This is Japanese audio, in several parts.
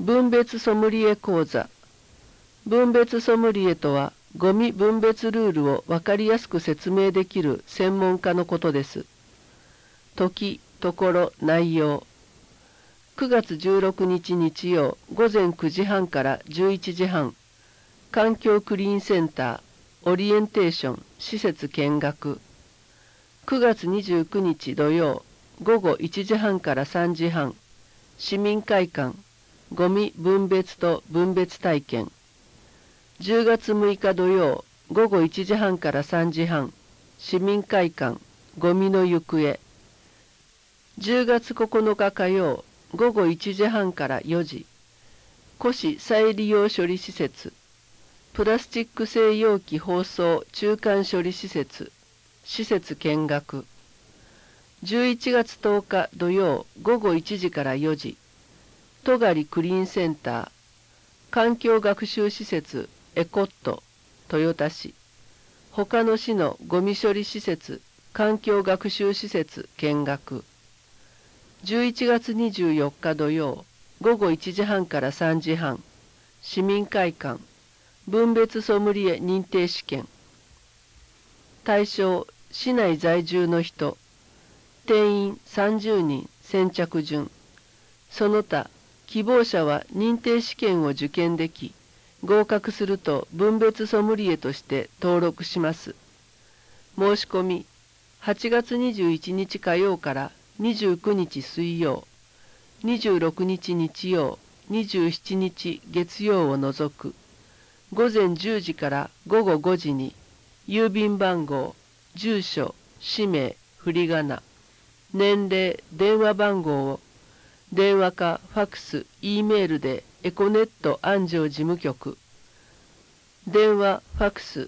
分別ソムリエ講座。分別ソムリエとは、ゴミ分別ルールを分かりやすく説明できる専門家のことです。時、ところ、内容。9月16日日曜午前9時半から11時半、環境クリーンセンター、オリエンテーション、施設見学。9月29日土曜午後1時半から3時半、市民会館、ゴミ分別と分別体験。10月6日土曜午後1時半から3時半、市民会館、ゴミの行方。10月9日火曜午後1時半から4時、古紙再利用処理施設、プラスチック製容器包装中間処理施設、施設見学。11月10日土曜午後1時から4時、戸狩クリーンセンター、環境学習施設エコット、豊田市、他の市のゴミ処理施設、環境学習施設見学。11月24日土曜午後1時半から3時半、市民会館、分別ソムリエ認定試験。対象、市内在住の人。定員30人、先着順。その他、希望者は認定試験を受験でき、合格すると分別ソムリエとして登録します。申し込み、8月21日火曜から29日水曜、26日日曜、27日月曜を除く、午前10時から午後5時に、郵便番号、住所、氏名、振り仮名、年齢、電話番号を、電話かファクス、Eメールでエコネット安城事務局、電話、ファクス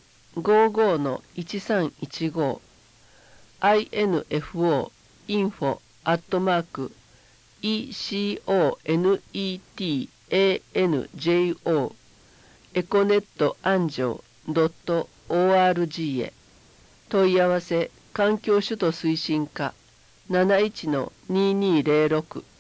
55-1315、info info@econetanjo エコネット安城 .org へ。問い合わせ環境首都推進課 71-2206